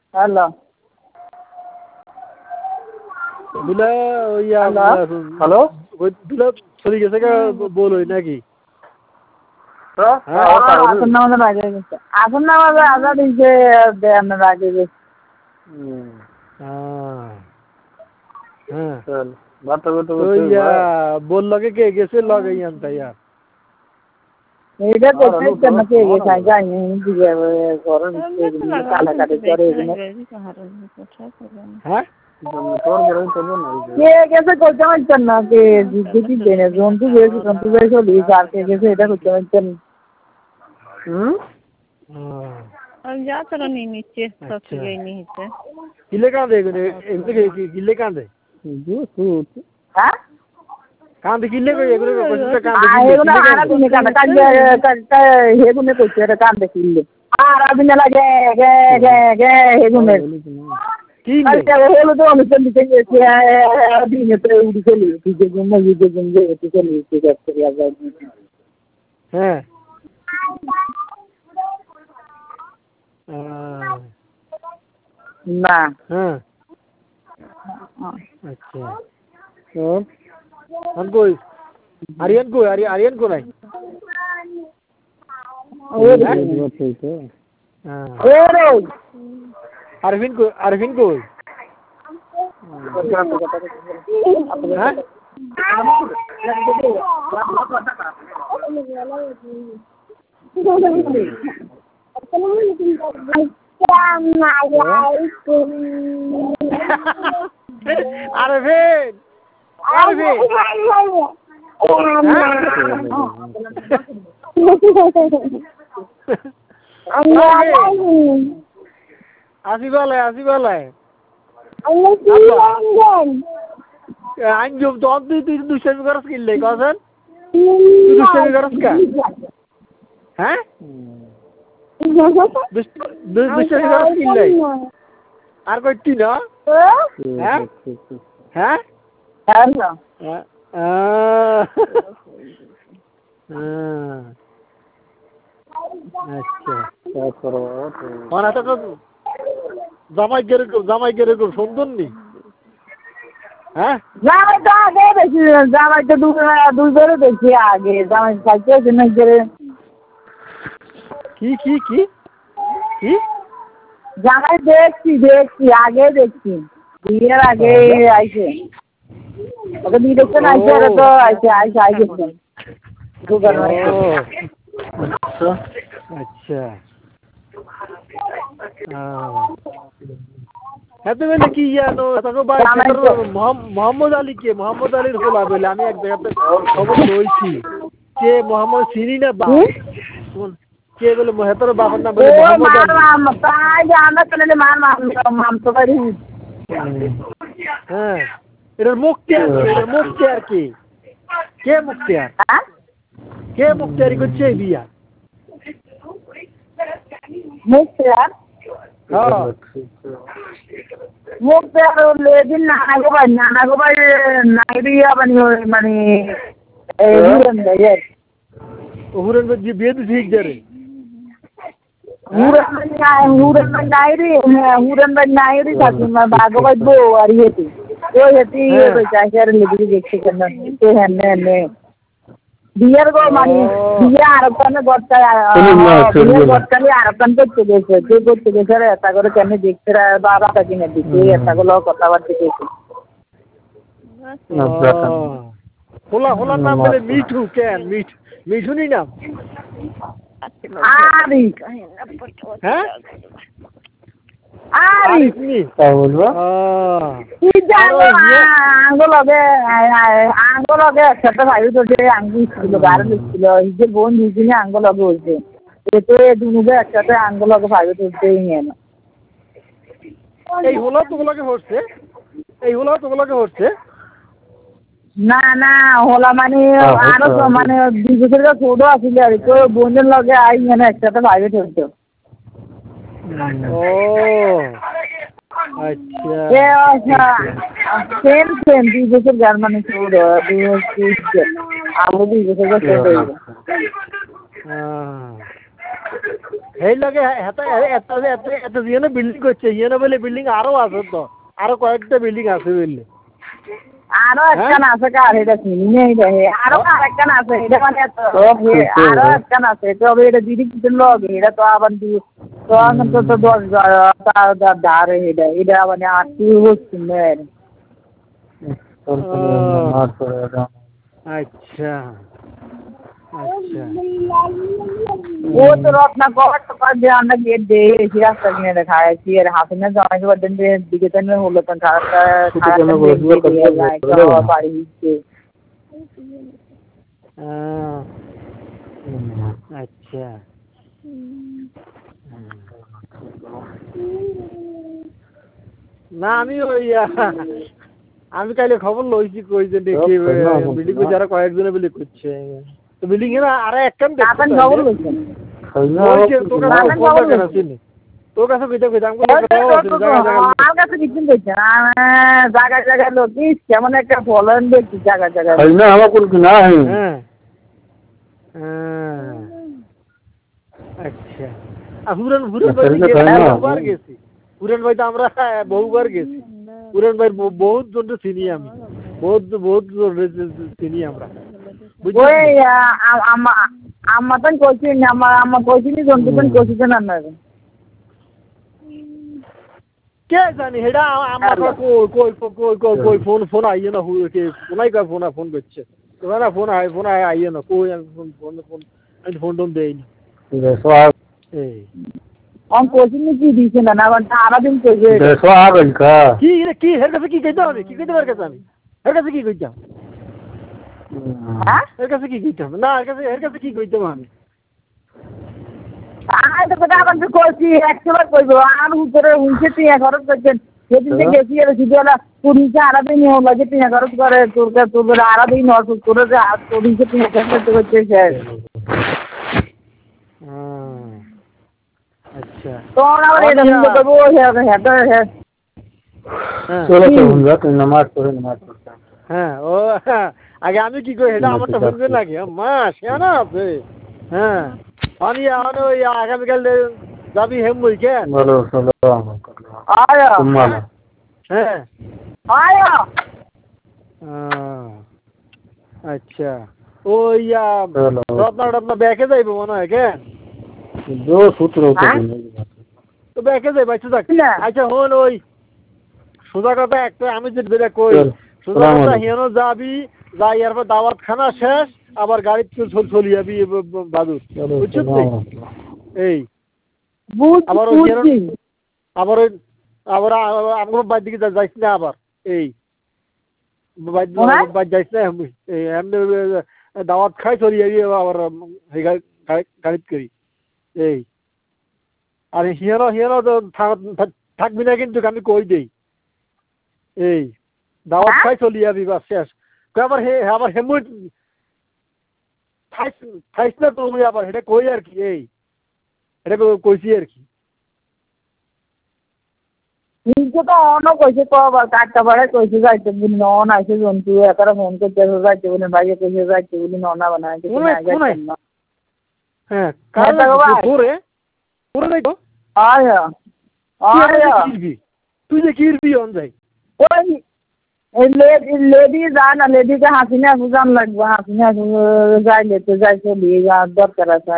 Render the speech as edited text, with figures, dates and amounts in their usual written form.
hello দুলা hello ওই দুলা চলে গেছে বলোই নাকি আসন নামাজের আগে গেছে আসন নামাজে আজাদ দিয়েছে দেয়ানোর আগে গেছে বললো কে গেছে লগে আনতা ইয়ার এইটা করতে কেন কে গেছে যাই দিয়ে গরম কাটাকাটি করে এগুলো হ্যাঁ কে গেছে করতে পারছেন না কে জিজ্ঞেস দেনে জন্তু বেশ চলি আর কে গেছে এটা করতে পারছেন যাত্রা নিয়ে নিচ্ছে সবচেয়ে নিচ্ছে কিলে কাঁদে কিলে কাঁদে হ্যাঁ কাঁদে কিলে এগুলো এগুলো আরাবিনে কাঁদে কাঁদে হেগুনে করছে এটা কাঁদে কিনলে আরাবিনে লাগে গে গে গে হেগুনে হলো তো অনুষ্ঠান দিতে গেছে দিনে তো উঠে চলে নিজের জন্য চলে হ্যাঁ না হ্যাঁ আচ্ছা কই আরিয়ান কই আরিয়ান কই নাই আরভিন কই হ্যাঁ আরভিন আসিবালাই আঞ্জুম তো তুই দুষ্টামি করস কিনলে কখন তুই দুষ্টামি করস কা হ্যাঁ দুষ্টামি করস কিনলে আর কইতি না হ্যাঁ হ্যাঁ আচ্ছা তো জামাই কেরকম সুন্দর নি হ্যাঁ জামাই তো আগে দেখি জামাই তো দুবারও দেখি আগে জামাই খাইতে কি জামাই দেখছি আগে দেখছি বিয়ের আগে আইছে ওকে দিয়ে দেখছেন আইছে ওরা তো আইছে আচ্ছা এত বেলা কি জানো মোহাম্মদ আলীর হোলা বলে আমি এক জায়গাতে খবর লইছি কে মোহাম্মদ চিনি না বা কে বলে হেতর বাবার নাম বলে হ্যাঁ এটার মুখতিয়ার কে মুখতিয়ারি করছে এই বিয়া মুখতিয়ার এদিন নানা গোবাই নাইরিয়া মানে হুরেন বিয়ে তো ঠিক যারে হুরেন ভাই নাইরি থাকি ভাগবত বউ আর ইয়েতে ওই হেতি লেগে দেখছে কেন হ্যাঁ বিয়ের গো মানে বিয়ে আরবখানে গড়কালি আরবখান করতে গেছে এটা করে কেন দেখছে বাবা কাকি না দিচ্ছে এটা গুলো কথাবার্তা দেখছে হোলার নাম বলে মিঠু কেন মিঠু নি নাম হ্যাঁ আঙ্গলগে একসাথে ভাই আঙ্গি ছিল গাড়ি ছিল যে বোন দুদিনে আঙ্গলগে হয়েছে এতে দুনুকে একসাথে আঙ্গলগে ভাই তুলতেই নিয়ে না এই হলো তোগুলোকে হচ্ছে না হোলা মানে আরো মানে 2 বছরের ছোট আছিল আর তো বোনের লগে আই মানে একসাথে ভাই তুলতো ও আচ্ছা সেম 2 বছর জার্মানি ছোট 2 বছর আমি 2 বছর ছোট এই লাগে এত ইয়ে বিল্ডিং করছে ইয়ে বলে বিল্ডিং আরো আছে তো আরো কয়েকটা বিল্ডিং আছে বললে আরো একখান আছে কার এটা চিনি নেই রে আরো আরেকখান আছে এটা মানে আরো একখান আছে তবে এটা দিদি কিছু লগে এটা তো আবার তো অন্তত 10,000 ধারে এটা মানে আটটি হচ্ছে আচ্ছা আচ্ছা ও তো রত্না কত কাজে আমরা গেট দিয়ে এসে রাস্তা কিনে দেখাচ্ছি আর হাসিনা জমাইতে পারতেন যে দিকে তেমনি হলো তখন বাড়ি দিচ্ছে আচ্ছা না আমি ওই আমি কাইলে খবর লইছি কই যে দেখি বিল্ডিং এ যারা কয়েকজনে বিলি করছে তো বিল্ডিং এর আরে একদম আপনি খবর লইছেন তোর কাছে কইতে আমার কাছে কিছু কইছে জায়গা জায়গায় লোক কেমন একটা ফলন দেখছি জায়গা জায়গায় না আমার কোন না হ্যাঁ আচ্ছা হুরন ভাই গেছি হুরন ভাই তো আমরা বহুবার গেছি হুরন ভাই বহুত জন চিনি আমি বহুত চিনি আমরা ওই আমাদের কইছি আমার কইছি নি জন্তুজন কইছি না না কে জানি হেডা আমরা কই ফোন আইয়ে না কে ফোনাই কই ফোন করছে তোমার ফোন আইয়ে না কই আমি ফোন দেইনি এই অন কইছি নি কি দিছে না আরা দিন কইছে দেখো আবেলকা কি হের কাছে কি কইতে হবে কি কইতে পার কাছে আমি হের কাছে কি কইতাম হ্যাঁ এর কাছে কি কইতাম না এর কাছে কি কইতাম আমি আমি তো কথা বলতে কইছি 100 বার কইবো আর উপরে উনছে তুই খরচ করছেন সেদিন থেকে গেছি আর সিধা পুলিশ আরা দিন লাগে তুই খরচ করে তোর আরা দিন নট করে যে আর পুলিশ তুই খরচ করতে স্যার আচ্ছা তো আমরা এটা নিয়ে করব হ্যাঁ চলো তো হুঙ্গা তুই নামাজ পড়ে হ্যাঁ ও আগে আমি কি কই এটা আমারটা শুনবে নাকি মা শিয়ানা আছে হ্যাঁ আমি ওই আগামীকাল যাবি হেমবই কে বলো চলো আয়া হ্যাঁ আয়া আচ্ছা ওই রত্না ব্যাকে যাইবো মনে হয় কে দো সূত্র তো ব্যাকে যাই বাইতে থাক আচ্ছা হন ওই সোজা কথা একটা আমি যেটা কই সোজা কথা হিয়ানো যাবি যাই এরপর দাওয়াত খানা শেষ আবার গাড়িতে চলে যাবি বাদুর বুঝছিস এই আবার আমার বাড়ির দিকে যাইস না আবার এই যাইস না এমনি দাওয়াত খাই চলে যাবি আবার গাড়িতে করি এই আর হিয়ানো থাকবি না কিন্তু আমি কই দেই এই দাওয়াত খাই চলে যাবি বাস শেষ আবার হেমুই খাইস না তুমি আবার এটা কই আর কি এই এটা কইছি আর কি নিজে তো অনও কইছে তো আবার কাটটা বাড়ে কইছে যাইতে বলি নন আইছে জন্তু একারা ফোন করতে যাইতে বলি ভাইয়ে কইছে যাইতে বলি ননা বানাইতে হ্যাঁ কারে তোরে নাই তো আয়া তুই যে কিরবি অন যাই ওই লেডি যায় না লেডিকে হাসিনা বুঝান লাগবে হাসিনা যাইলে তো যাই চলি দরকার আছে